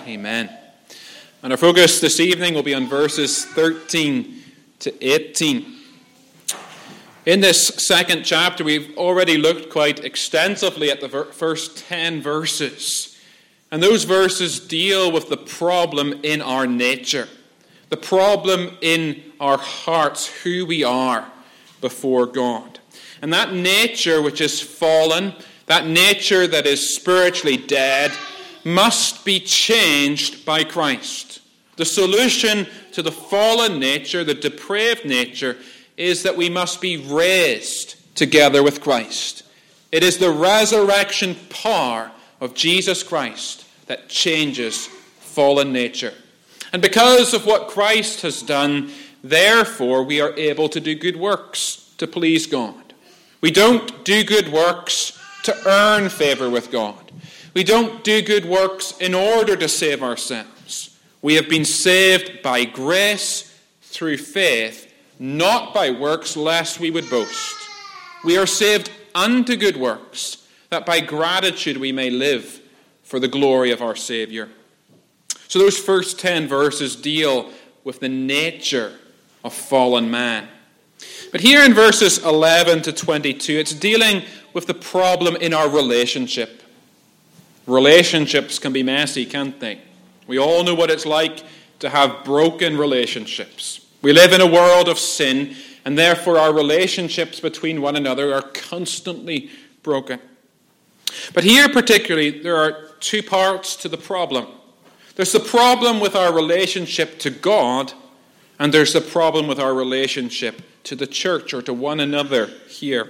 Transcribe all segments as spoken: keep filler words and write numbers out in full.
Amen. And our focus this evening will be on verses thirteen to eighteen. In this second chapter, we've already looked quite extensively at the first ten verses. And those verses deal with the problem in our nature, the problem in our hearts, who we are before God. And that nature which is fallen, that nature that is spiritually dead, must be changed by Christ. The solution to the fallen nature, the depraved nature, is that we must be raised together with Christ. It is the resurrection power of Jesus Christ that changes fallen nature. And because of what Christ has done, therefore we are able to do good works to please God. We don't do good works to earn favor with God. We don't do good works in order to save ourselves. We have been saved by grace through faith, not by works, lest we would boast. We are saved unto good works, that by gratitude we may live for the glory of our Savior. So those first ten verses deal with the nature of fallen man. But here in verses eleven to twenty-two, it's dealing with the problem in our relationship. Relationships can be messy, can't they? We all know what it's like to have broken relationships. We live in a world of sin, and therefore our relationships between one another are constantly broken. But here particularly, there are two parts to the problem. There's the problem with our relationship to God, and there's the problem with our relationship to the church or to one another here.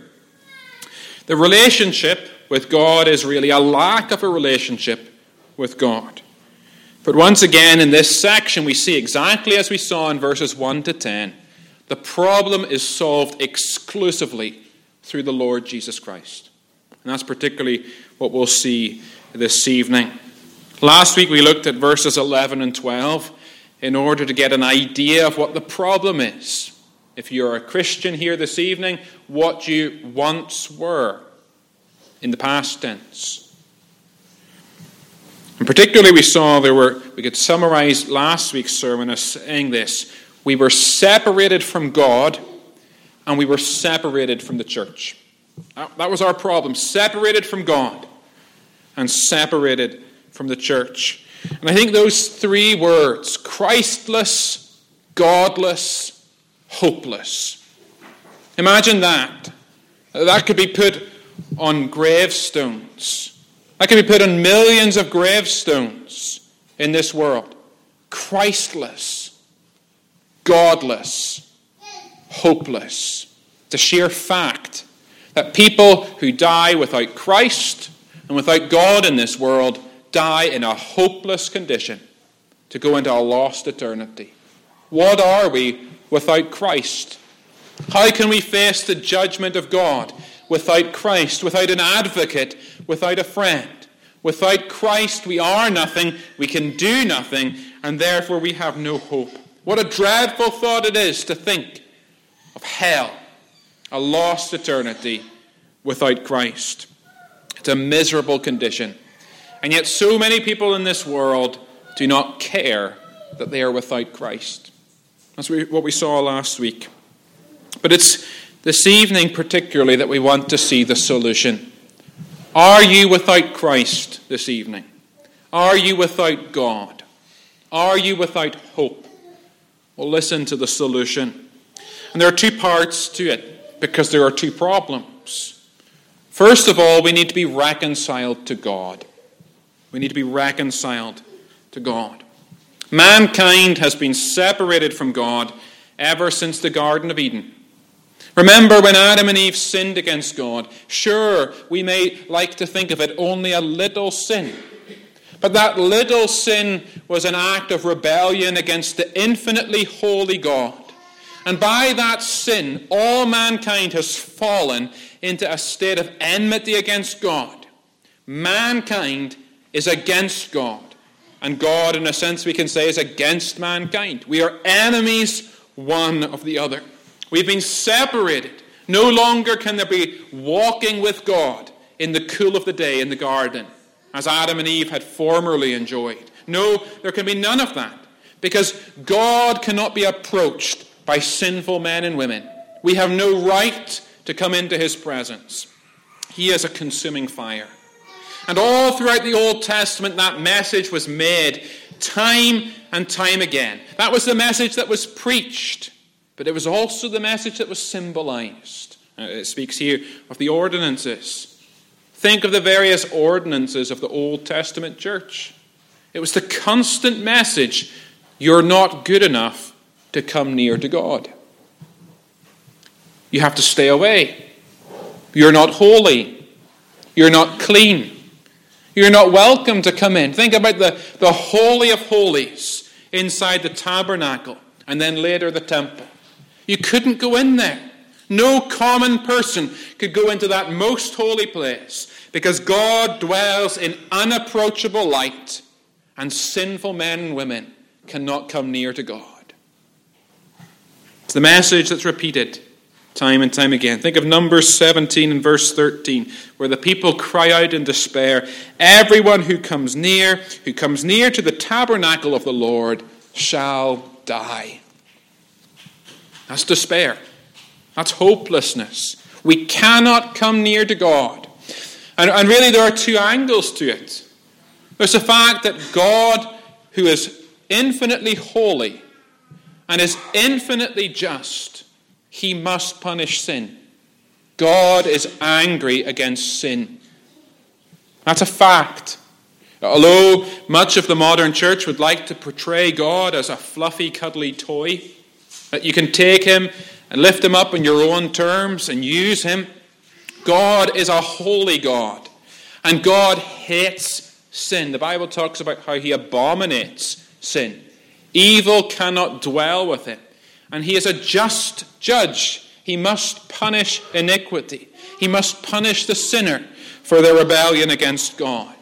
The relationship with God is really a lack of a relationship with God. But once again, in this section, we see exactly as we saw in verses one to ten, the problem is solved exclusively through the Lord Jesus Christ. And that's particularly what we'll see this evening. Last week we looked at verses eleven and twelve in order to get an idea of what the problem is. If you're a Christian here this evening, what you once were in the past tense. And particularly we saw there were, we could summarize last week's sermon as saying this: we were separated from God and we were separated from the church. That was our problem, separated from God and separated from the church. And I think those three words, Christless, godless, hopeless. Imagine that. That could be put on gravestones. That could be put on millions of gravestones in this world. Christless, godless, hopeless. It's a sheer fact that people who die without Christ and without God in this world die in a hopeless condition to go into a lost eternity. What are we without Christ? How can we face the judgment of God without Christ, without an advocate, without a friend? Without Christ, we are nothing, we can do nothing, and therefore we have no hope. What a dreadful thought it is to think of hell, a lost eternity without Christ. It's a miserable condition. And yet so many people in this world do not care that they are without Christ. That's what we saw last week. But it's this evening particularly that we want to see the solution. Are you without Christ this evening? Are you without God? Are you without hope? Well, listen to the solution. And there are two parts to it because there are two problems. First of all, we need to be reconciled to God. We need to be reconciled to God. Mankind has been separated from God ever since the Garden of Eden. Remember when Adam and Eve sinned against God? Sure, we may like to think of it only a little sin. But that little sin was an act of rebellion against the infinitely holy God. And by that sin, all mankind has fallen into a state of enmity against God. Mankind is against God. And God, in a sense, we can say, is against mankind. We are enemies one of the other. We've been separated. No longer can there be walking with God in the cool of the day in the garden, as Adam and Eve had formerly enjoyed. No, there can be none of that. Because God cannot be approached by sinful men and women. We have no right to come into his presence. He is a consuming fire. And all throughout the Old Testament, that message was made time and time again. That was the message that was preached, but it was also the message that was symbolized. Uh, it speaks here of the ordinances. Think of the various ordinances of the Old Testament church. It was the constant message, you're not good enough to come near to God. You have to stay away. You're not holy. You're not clean. You're not welcome to come in. Think about the, the Holy of Holies inside the tabernacle and then later the temple. You couldn't go in there. No common person could go into that most holy place because God dwells in unapproachable light and sinful men and women cannot come near to God. It's the message that's repeated time and time again. Think of Numbers seventeen and verse thirteen, where the people cry out in despair, everyone who comes near, who comes near to the tabernacle of the Lord shall die. That's despair. That's hopelessness. We cannot come near to God. And, and really there are two angles to it. There's the fact that God, who is infinitely holy and is infinitely just, he must punish sin. God is angry against sin. That's a fact. Although much of the modern church would like to portray God as a fluffy, cuddly toy, that you can take him and lift him up on your own terms and use him, God is a holy God. And God hates sin. The Bible talks about how he abominates sin. Evil cannot dwell with him. And he is a just judge. He must punish iniquity. He must punish the sinner for their rebellion against God.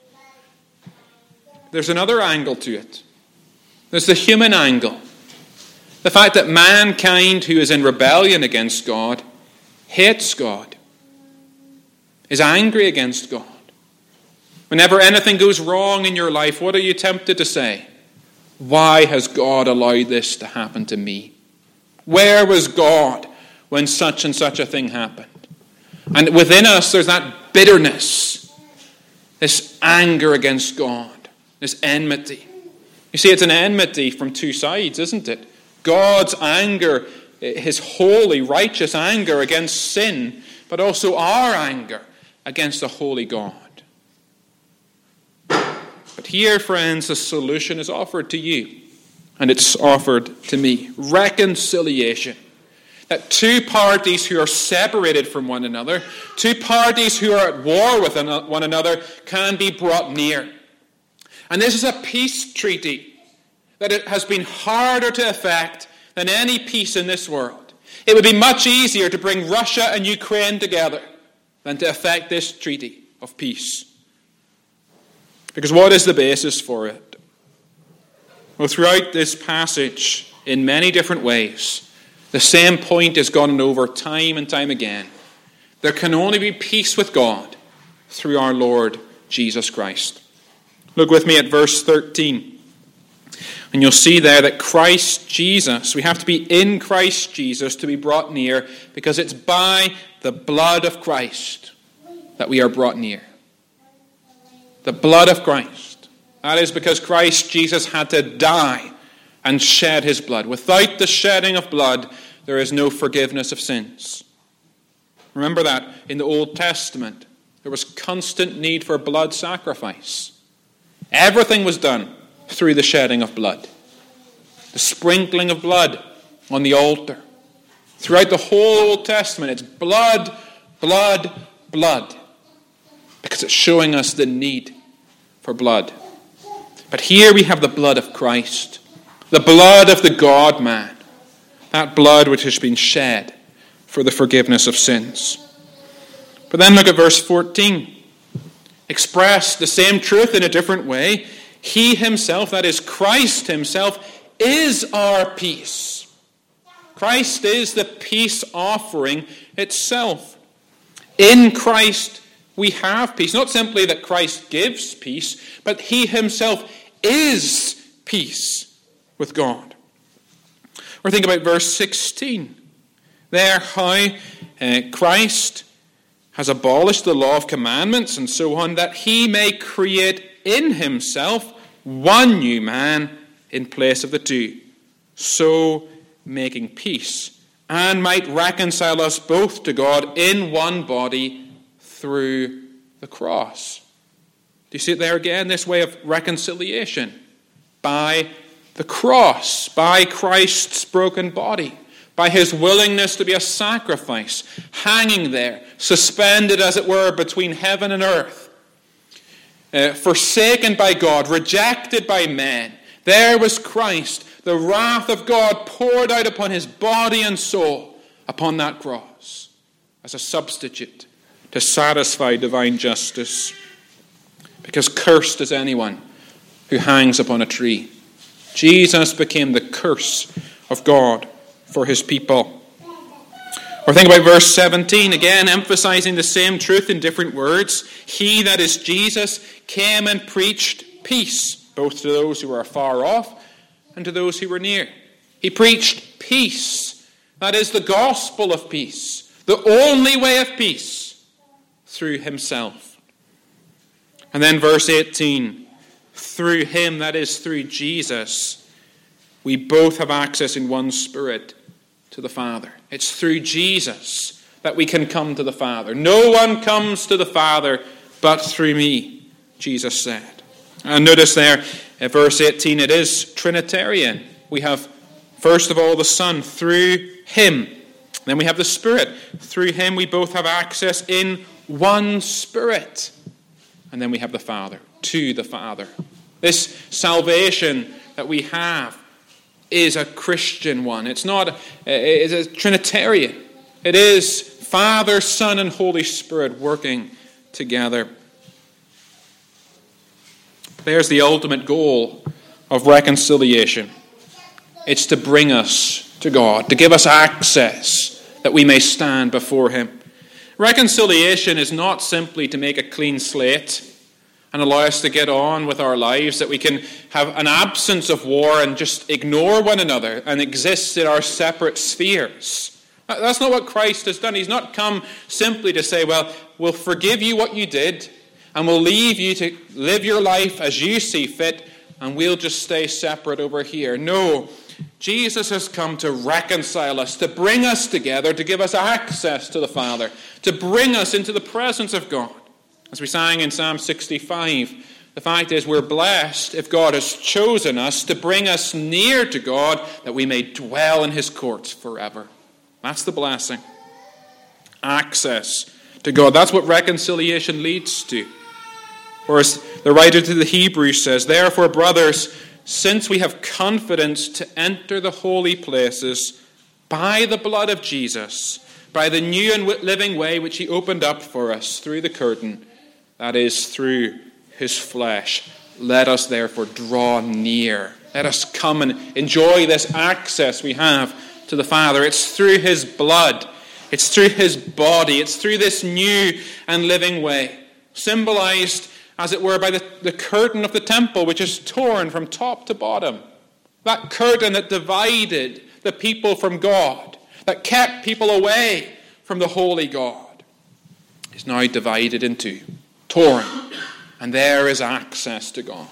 There's another angle to it. There's the human angle. The fact that mankind who is in rebellion against God hates God, is angry against God. Whenever anything goes wrong in your life, what are you tempted to say? Why has God allowed this to happen to me? Where was God when such and such a thing happened? And within us, there's that bitterness, this anger against God, this enmity. You see, it's an enmity from two sides, isn't it? God's anger, his holy, righteous anger against sin, but also our anger against the holy God. But here, friends, the solution is offered to you. And it's offered to me. Reconciliation. That two parties who are separated from one another, two parties who are at war with one another, can be brought near. And this is a peace treaty that it has been harder to effect than any peace in this world. It would be much easier to bring Russia and Ukraine together than to effect this treaty of peace. Because what is the basis for it? Well, throughout this passage, in many different ways, the same point is gone over time and time again. There can only be peace with God through our Lord Jesus Christ. Look with me at verse thirteen. And you'll see there that Christ Jesus, we have to be in Christ Jesus to be brought near, because it's by the blood of Christ that we are brought near. The blood of Christ. That is because Christ Jesus had to die and shed his blood. Without the shedding of blood, there is no forgiveness of sins. Remember that in the Old Testament, there was constant need for blood sacrifice. Everything was done through the shedding of blood. The sprinkling of blood on the altar. Throughout the whole Old Testament, it's blood, blood, blood. Because it's showing us the need for blood. But here we have the blood of Christ, the blood of the God-man, that blood which has been shed for the forgiveness of sins. But then look at verse fourteen. Express the same truth in a different way. He himself, that is Christ himself, is our peace. Christ is the peace offering itself. In Christ we have peace. Not simply that Christ gives peace, but he himself is peace with God. Or think about verse sixteen. There, how uh, Christ has abolished the law of commandments and so on, that he may create in himself one new man in place of the two, so making peace, and might reconcile us both to God in one body through the cross. Do you see it there again? This way of reconciliation by the cross, by Christ's broken body, by his willingness to be a sacrifice, hanging there, suspended as it were between heaven and earth, uh, forsaken by God, rejected by men. There was Christ, the wrath of God poured out upon his body and soul upon that cross as a substitute to satisfy divine justice. Because cursed is anyone who hangs upon a tree. Jesus became the curse of God for his people. Or think about verse seventeen, again emphasizing the same truth in different words. He, that is Jesus, came and preached peace, both to those who were far off and to those who were near. He preached peace. That is the gospel of peace, the only way of peace, through himself. And then verse eighteen, through him, that is through Jesus, we both have access in one Spirit to the Father. It's through Jesus that we can come to the Father. No one comes to the Father but through me, Jesus said. And notice there, in verse eighteen, it is Trinitarian. We have, first of all, the Son, through him. Then we have the Spirit. Through him we both have access in one Spirit. And then we have the Father, to the Father. This salvation that we have is a Christian one. It's not, it's a Trinitarian. It is Father, Son, and Holy Spirit working together. There's the ultimate goal of reconciliation. It's to bring us to God, to give us access that we may stand before him. Reconciliation is not simply to make a clean slate and allow us to get on with our lives, that we can have an absence of war and just ignore one another and exist in our separate spheres. That's not what Christ has done. He's not come simply to say, well, we'll forgive you what you did, and we'll leave you to live your life as you see fit, and we'll just stay separate over here. No, Jesus has come to reconcile us, to bring us together, to give us access to the Father, to bring us into the presence of God. As we sang in Psalm sixty-five, the fact is we're blessed if God has chosen us to bring us near to God, that we may dwell in his courts forever. That's the blessing. Access to God. That's what reconciliation leads to. Or as the writer to the Hebrews says, therefore, brothers, since we have confidence to enter the holy places by the blood of Jesus, by the new and living way which he opened up for us through the curtain, that is, through his flesh, let us therefore draw near. Let us come and enjoy this access we have to the Father. It's through his blood. It's through his body. It's through this new and living way, symbolized, as it were, by the, the curtain of the temple, which is torn from top to bottom. That curtain that divided the people from God, that kept people away from the holy God, is now divided in two, torn, and there is access to God.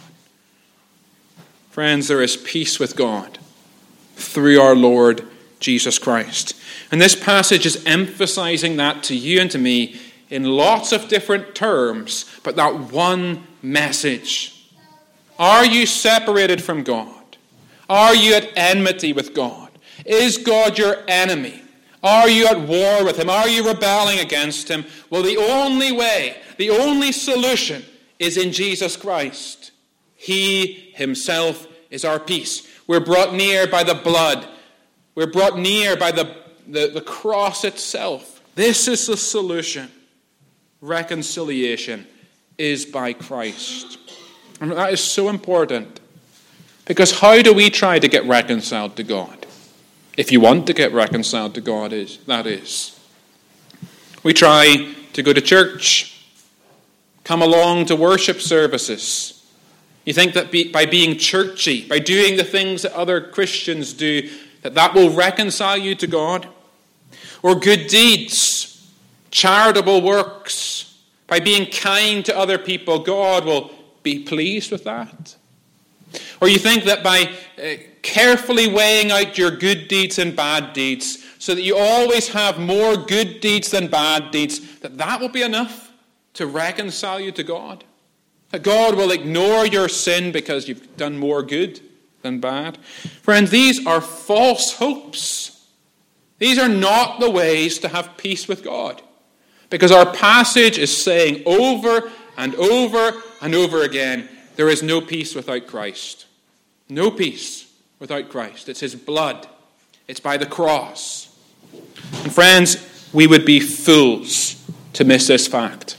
Friends, there is peace with God through our Lord Jesus Christ. And this passage is emphasizing that to you and to me in lots of different terms, but that one message. Are you separated from God? Are you at enmity with God? Is God your enemy? Are you at war with him? Are you rebelling against him? Well, the only way, the only solution is in Jesus Christ. He himself is our peace. We're brought near by the blood. We're brought near by the, the, the cross itself. This is the solution. Reconciliation is by Christ. And that is so important. Because how do we try to get reconciled to God? If you want to get reconciled to God, is that is. We try to go to church, come along to worship services, You think that be, by being churchy, by doing the things that other Christians do, that that will reconcile you to God? Or good deeds, charitable works, by being kind to other people, God will be pleased with that? Or you think that by uh, carefully weighing out your good deeds and bad deeds, so that you always have more good deeds than bad deeds, that that will be enough to reconcile you to God? That God will ignore your sin because you've done more good than bad? Friends, these are false hopes. These are not the ways to have peace with God. Because our passage is saying over and over and over again, there is no peace without Christ. No peace without Christ. It's his blood. It's by the cross. And friends, we would be fools to miss this fact.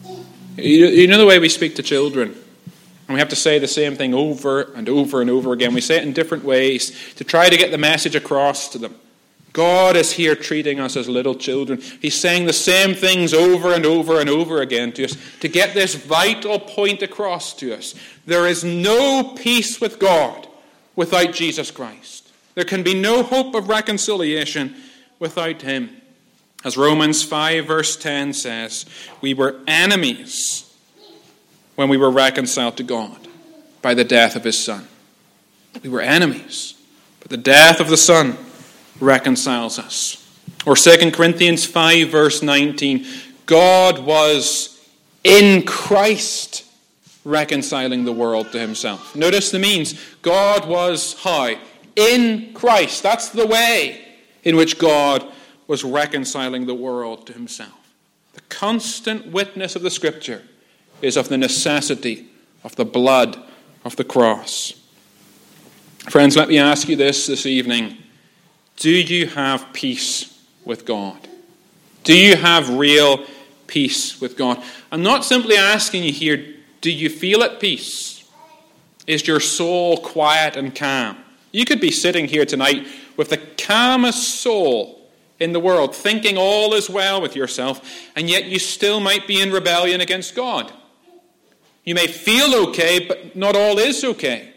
You know the way we speak to children, and we have to say the same thing over and over and over again. We say it in different ways to try to get the message across to them. God is here treating us as little children. He's saying the same things over and over and over again to us to get this vital point across to us. There is no peace with God without Jesus Christ. There can be no hope of reconciliation without him. As Romans five verse ten says, we were enemies when we were reconciled to God by the death of his Son. We were enemies, but the death of the Son reconciles us. Or Second Corinthians five verse nineteen, God was in Christ reconciling the world to himself. Notice the means. God was how? In Christ. That's the way in which God was reconciling the world to himself. The constant witness of the Scripture is of the necessity of the blood of the cross. Friends, let me ask you this this evening. Do you have peace with God? Do you have real peace with God? I'm not simply asking you here, do you feel at peace? Is your soul quiet and calm? You could be sitting here tonight with the calmest soul in the world, thinking all is well with yourself, and yet you still might be in rebellion against God. You may feel okay, but not all is okay.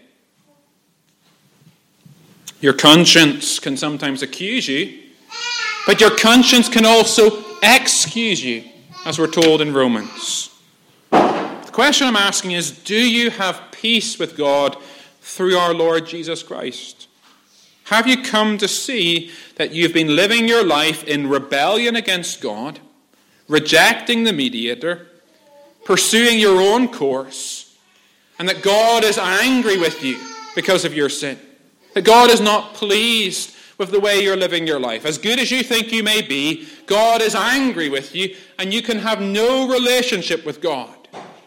Your conscience can sometimes accuse you, but your conscience can also excuse you, as we're told in Romans. The question I'm asking is, do you have peace with God through our Lord Jesus Christ? Have you come to see that you've been living your life in rebellion against God, rejecting the mediator, pursuing your own course, and that God is angry with you because of your sin? That God is not pleased with the way you're living your life. As good as you think you may be, God is angry with you, and you can have no relationship with God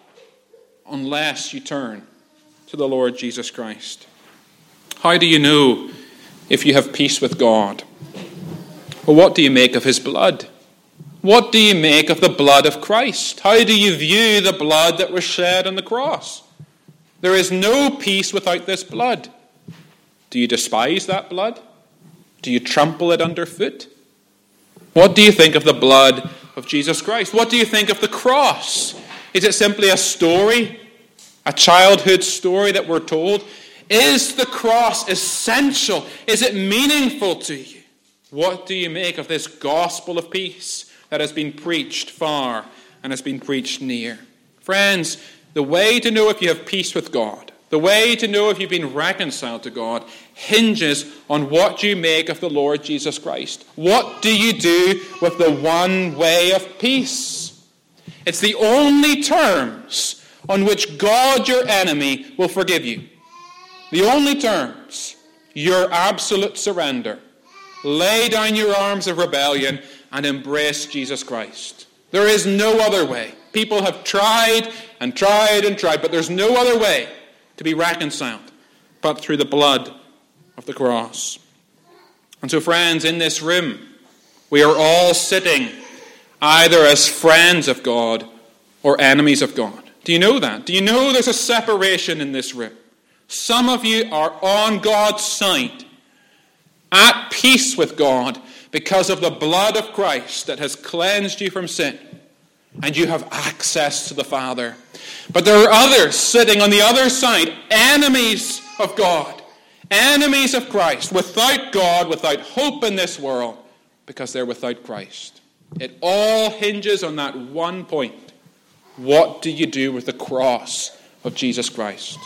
unless you turn to the Lord Jesus Christ. How do you know if you have peace with God? Well, what do you make of his blood? What do you make of the blood of Christ? How do you view the blood that was shed on the cross? There is no peace without this blood. Do you despise that blood? Do you trample it underfoot? What do you think of the blood of Jesus Christ? What do you think of the cross? Is it simply a story? A childhood story that we're told? Is the cross essential? Is it meaningful to you? What do you make of this gospel of peace that has been preached far and has been preached near? Friends, the way to know if you have peace with God, the way to know if you've been reconciled to God, hinges on what you make of the Lord Jesus Christ. What do you do with the one way of peace? It's the only terms on which God, your enemy, will forgive you. The only terms: your absolute surrender. Lay down your arms of rebellion and embrace Jesus Christ. There is no other way. People have tried and tried and tried, but there's no other way to be reconciled but through the blood of the cross. And so, friends, in this room, we are all sitting either as friends of God or enemies of God. Do you know that? Do you know there's a separation in this room? Some of you are on God's side, at peace with God because of the blood of Christ that has cleansed you from sin. and you have access to the Father. But there are others sitting on the other side, enemies of God, enemies of Christ, without God, without hope in this world, because they're without Christ. It all hinges on that one point. What do you do with the cross of Jesus Christ?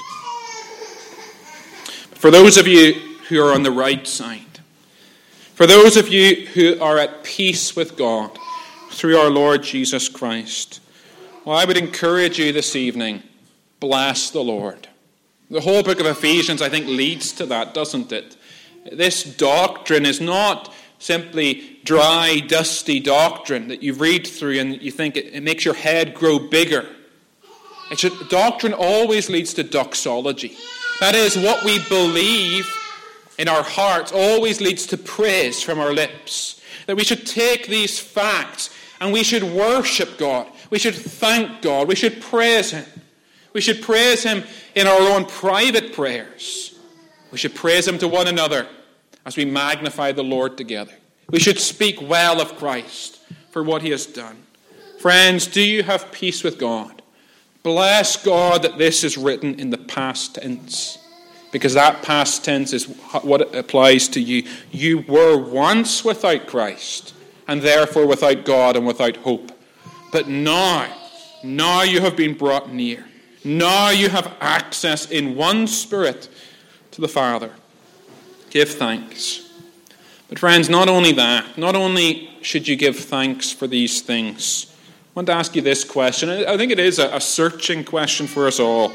For those of you who are on the right side, for those of you who are at peace with God through our Lord Jesus Christ, well, I would encourage you this evening, bless the Lord. The whole book of Ephesians, I think, leads to that, doesn't it? This doctrine is not simply dry, dusty doctrine that you read through and you think it, it makes your head grow bigger. It should, doctrine always leads to doxology. That is, what we believe in our hearts always leads to praise from our lips. That we should take these facts and we should worship God. We should thank God. We should praise Him. We should praise Him in our own private prayers. We should praise Him to one another as we magnify the Lord together. We should speak well of Christ for what He has done. Friends, do you have peace with God? Bless God that this is written in the past tense, because that past tense is what applies to you. You were once without Christ, and therefore without God and without hope. But now, now you have been brought near. Now you have access in one Spirit to the Father. Give thanks. But friends, not only that, not only should you give thanks for these things, I want to ask you this question. I think it is a searching question for us all.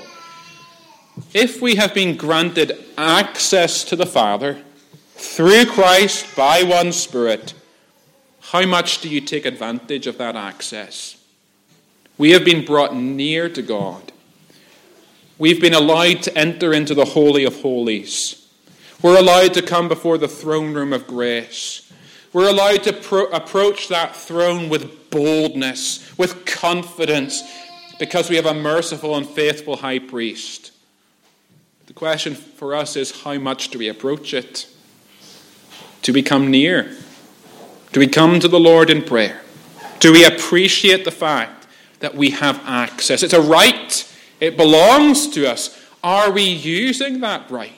If we have been granted access to the Father through Christ by one Spirit, how much do you take advantage of that access? We have been brought near to God. We've been allowed to enter into the Holy of Holies. We're allowed to come before the throne room of grace. We're allowed to pro- approach that throne with boldness, with confidence, because we have a merciful and faithful high priest. The question for us is, how much do we approach it? Do we come near? Do we come to the Lord in prayer? Do we appreciate the fact that we have access? It's a right. It belongs to us. Are we using that right?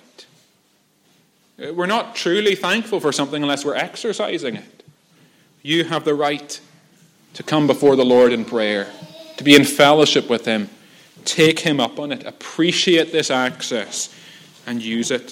We're not truly thankful for something unless we're exercising it. You have the right to come before the Lord in prayer, to be in fellowship with Him. Take Him up on it. Appreciate this access and use it.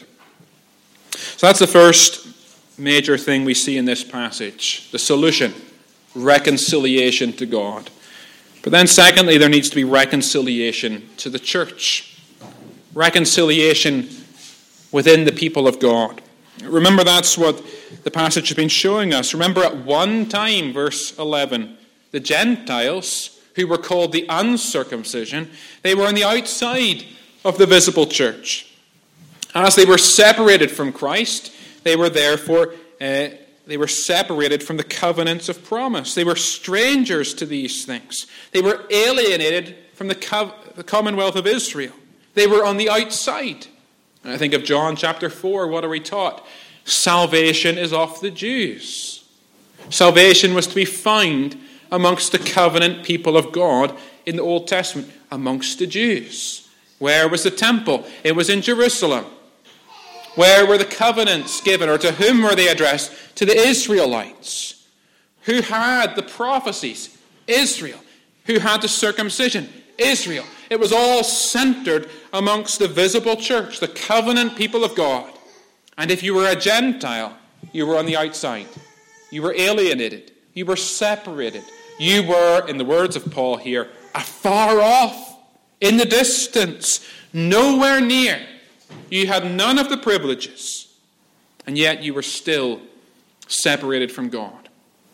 So that's the first major thing we see in this passage. The solution, reconciliation to God. But then secondly, there needs to be reconciliation to the church. Reconciliation within the people of God. Remember, that's what the passage has been showing us. Remember, at one time, verse eleven, the Gentiles, who were called the uncircumcision, they were on the outside of the visible church. As they were separated from Christ, they were therefore uh, they were separated from the covenants of promise. They were strangers to these things. They were alienated from the, co- the commonwealth of Israel. They were on the outside. And I think of John chapter four. What are we taught? Salvation is of the Jews. Salvation was to be found amongst the covenant people of God in the Old Testament, amongst the Jews. Where was the temple? It was in Jerusalem. Where were the covenants given, or to whom were they addressed? To the Israelites. Who had the prophecies? Israel. Who had the circumcision? Israel. It was all centered amongst the visible church, the covenant people of God. And if you were a Gentile, you were on the outside. You were alienated. You were separated. You were, in the words of Paul here, afar off, in the distance, nowhere near. You had none of the privileges, and yet you were still separated from God.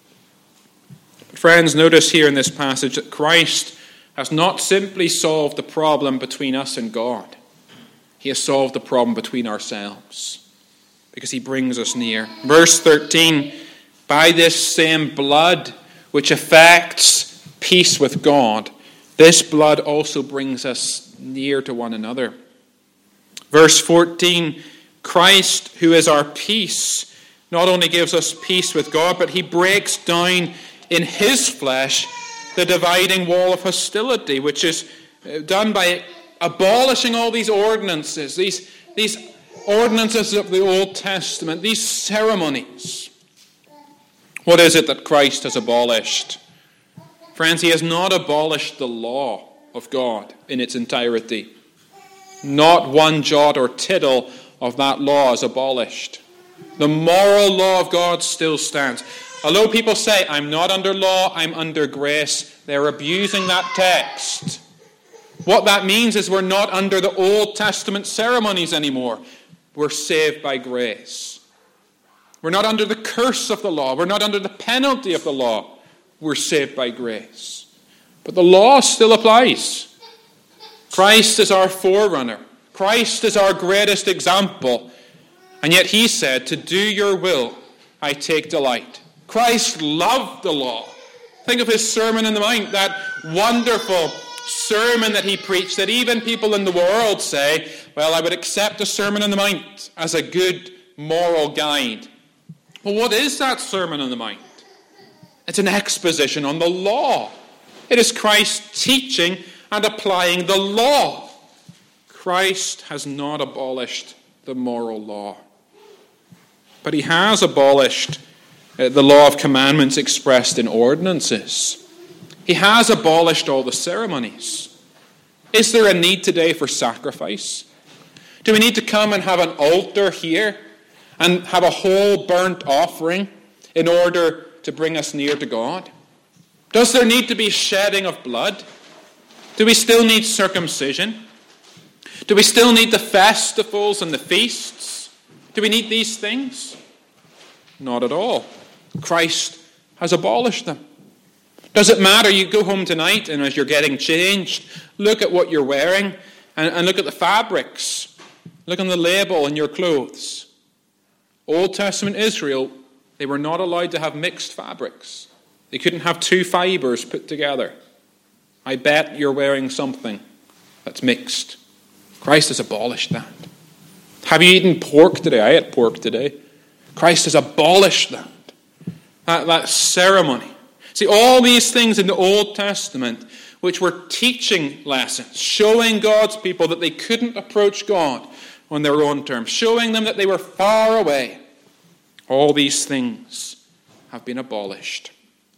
But friends, notice here in this passage that Christ has not simply solved the problem between us and God. He has solved the problem between ourselves, because He brings us near. Verse thirteen, by this same blood which affects peace with God, this blood also brings us near to one another. Verse fourteen, Christ, who is our peace, not only gives us peace with God, but He breaks down in His flesh the dividing wall of hostility, which is done by abolishing all these ordinances, these, these ordinances of the Old Testament, these ceremonies. What is it that Christ has abolished? Friends, he has not abolished the law of God in its entirety. Not one jot or tittle of that law is abolished. The moral law of God still stands. Although people say, I'm not under law, I'm under grace, they're abusing that text. What that means is we're not under the Old Testament ceremonies anymore. We're saved by grace. We're not under the curse of the law. We're not under the penalty of the law. We're saved by grace. But the law still applies. Christ is our forerunner. Christ is our greatest example. And yet he said, to do your will, I take delight. Christ loved the law. Think of his Sermon on the Mount, that wonderful sermon that he preached, that even people in the world say, well, I would accept a Sermon on the Mount as a good moral guide. Well, what is that Sermon on the Mount? It's an exposition on the law. It is Christ teaching and applying the law. Christ has not abolished the moral law. But he has abolished uh, the law of commandments expressed in ordinances. He has abolished all the ceremonies. Is there a need today for sacrifice? Do we need to come and have an altar here and have a whole burnt offering in order to bring us near to God? Does there need to be shedding of blood? Do we still need circumcision? Do we still need the festivals and the feasts? Do we need these things? Not at all. Christ has abolished them. Does it matter? You go home tonight and as you're getting changed, look at what you're wearing and, and look at the fabrics. Look on the label on your clothes. Old Testament Israel, they were not allowed to have mixed fabrics. They couldn't have two fibers put together. I bet you're wearing something that's mixed. Christ has abolished that. Have you eaten pork today? I ate pork today. Christ has abolished that. That, that ceremony. See, all these things in the Old Testament, which were teaching lessons, showing God's people that they couldn't approach God on their own terms, showing them that they were far away, all these things have been abolished.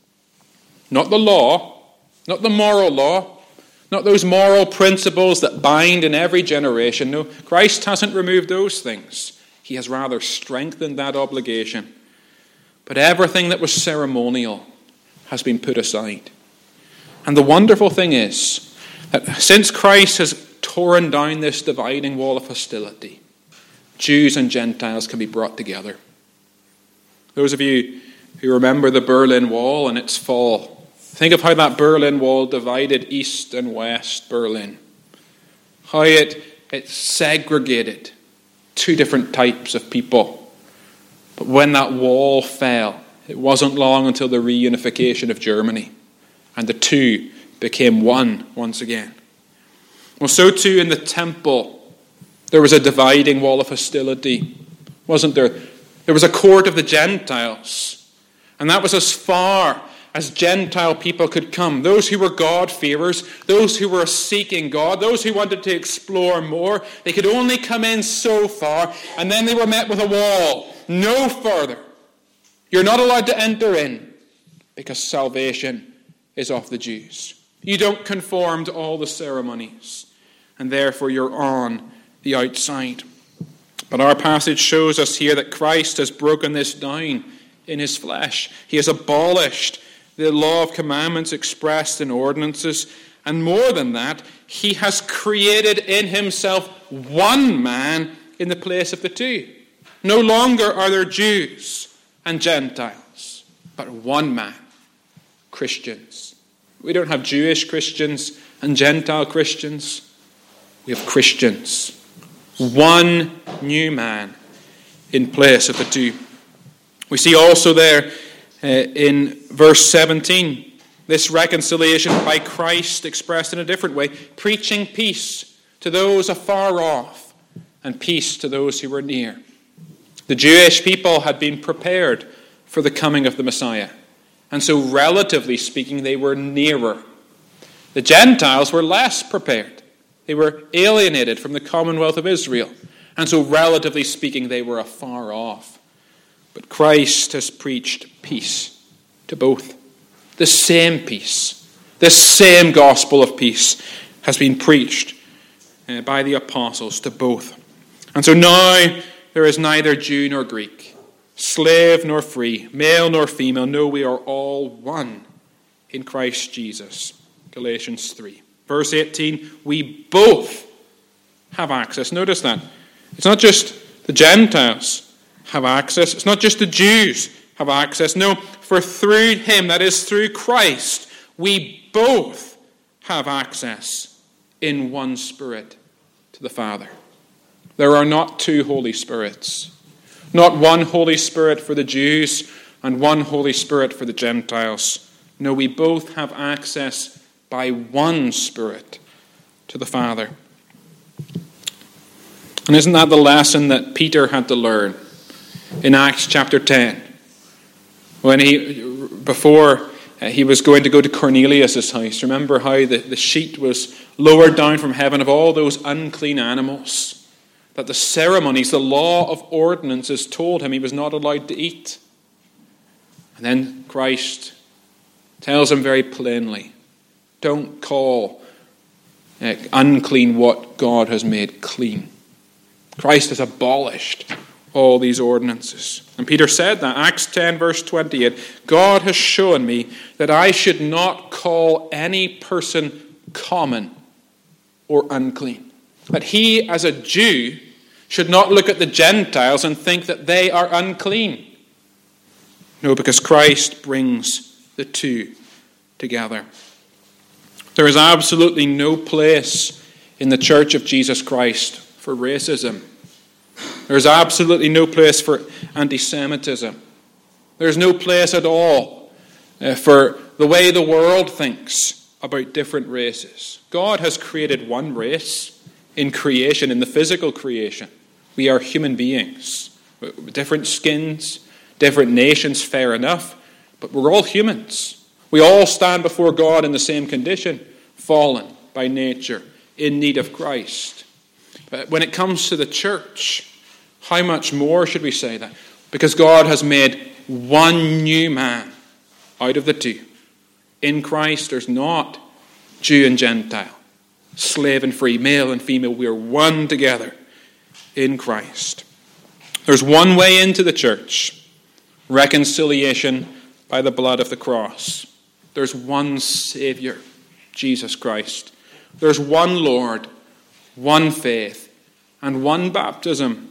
Not the law, not the moral law, not those moral principles that bind in every generation. No, Christ hasn't removed those things. He has rather strengthened that obligation. But everything that was ceremonial has been put aside. And the wonderful thing is that since Christ has torn down this dividing wall of hostility, Jews and Gentiles can be brought together. Those of you who remember the Berlin Wall and its fall, think of how that Berlin Wall divided East and West Berlin. How it, it segregated two different types of people. But when that wall fell, it wasn't long until the reunification of Germany. And the two became one once again. Well, so too in the temple, there was a dividing wall of hostility, wasn't there? There was a court of the Gentiles. And that was as far as Gentile people could come. Those who were God-fearers, those who were seeking God, those who wanted to explore more, they could only come in so far, and then they were met with a wall. No further. You're not allowed to enter in because salvation is of the Jews. You don't conform to all the ceremonies, and therefore you're on the outside. But our passage shows us here that Christ has broken this down in his flesh. He has abolished the law of commandments expressed in ordinances, and more than that, he has created in himself one man in the place of the two. No longer are there Jews and Gentiles, but one man, Christians. We don't have Jewish Christians and Gentile Christians. We have Christians. One new man in place of the two. We see also there uh, in verse seventeen, this reconciliation by Christ expressed in a different way, preaching peace to those afar off and peace to those who were near. The Jewish people had been prepared for the coming of the Messiah. And so, relatively speaking, they were nearer. The Gentiles were less prepared. They were alienated from the commonwealth of Israel. And so, relatively speaking, they were afar off. But Christ has preached peace to both. The same peace, this same gospel of peace has been preached uh, by the apostles to both. And so now there is neither Jew nor Greek, slave nor free, male nor female. No, we are all one in Christ Jesus. Galatians three. Verse eighteen, we both have access. Notice that. It's not just the Gentiles have access. It's not just the Jews have access. No, for through him, that is through Christ, we both have access in one Spirit to the Father. There are not two Holy Spirits. Not one Holy Spirit for the Jews and one Holy Spirit for the Gentiles. No, we both have access by one Spirit to the Father. And isn't that the lesson that Peter had to learn in Acts chapter ten? When he, before he was going to go to Cornelius' house, remember how the, the sheet was lowered down from heaven of all those unclean animals, that the ceremonies, the law of ordinances told him he was not allowed to eat. And then Christ tells him very plainly, don't call uh, unclean what God has made clean. Christ has abolished all these ordinances. And Peter said that, Acts ten verse twenty-eight, God has shown me that I should not call any person common or unclean. That he, as a Jew, should not look at the Gentiles and think that they are unclean. No, because Christ brings the two together. There is absolutely no place in the Church of Jesus Christ for racism. There is absolutely no place for anti-Semitism. There is no place at all uh, for the way the world thinks about different races. God has created one race in creation, in the physical creation. We are human beings. Different skins, different nations, fair enough. But we're all humans. We all stand before God in the same condition, fallen by nature, in need of Christ. But when it comes to the church, how much more should we say that? Because God has made one new man out of the two. In Christ, there's not Jew and Gentile, slave and free, male and female. We are one together in Christ. There's one way into the church, reconciliation by the blood of the cross. There's one Savior, Jesus Christ. There's one Lord, one faith, and one baptism.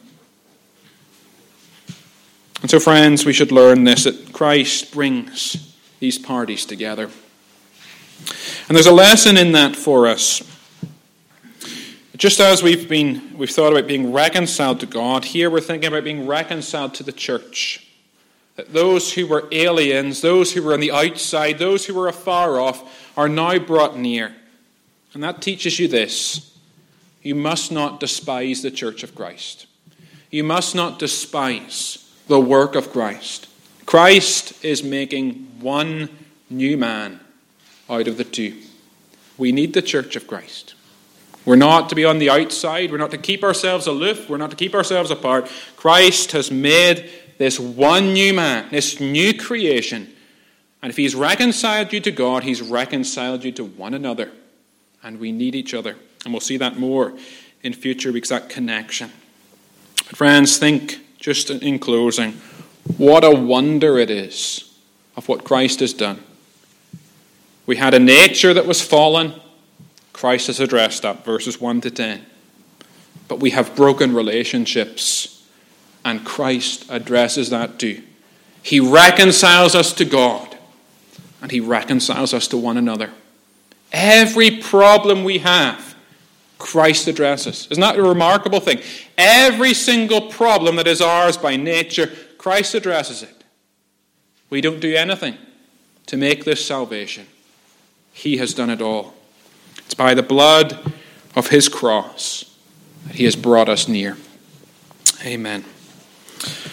And so, friends, we should learn this, that Christ brings these parties together. And there's a lesson in that for us. Just as we've been, we've thought about being reconciled to God, here we're thinking about being reconciled to the church. That those who were aliens, those who were on the outside, those who were afar off, are now brought near. And that teaches you this. You must not despise the church of Christ. You must not despise the work of Christ. Christ is making one new man out of the two. We need the church of Christ. We're not to be on the outside. We're not to keep ourselves aloof. We're not to keep ourselves apart. Christ has made this one new man, this new creation. And if he's reconciled you to God, he's reconciled you to one another. And we need each other. And we'll see that more in future weeks, that connection. But friends, think, just in closing, what a wonder it is of what Christ has done. We had a nature that was fallen. Christ has addressed that, verses one to ten. But we have broken relationships, and Christ addresses that too. He reconciles us to God, and he reconciles us to one another. Every problem we have, Christ addresses. Isn't that a remarkable thing? Every single problem that is ours by nature, Christ addresses it. We don't do anything to make this salvation. He has done it all. It's by the blood of his cross that he has brought us near. Amen.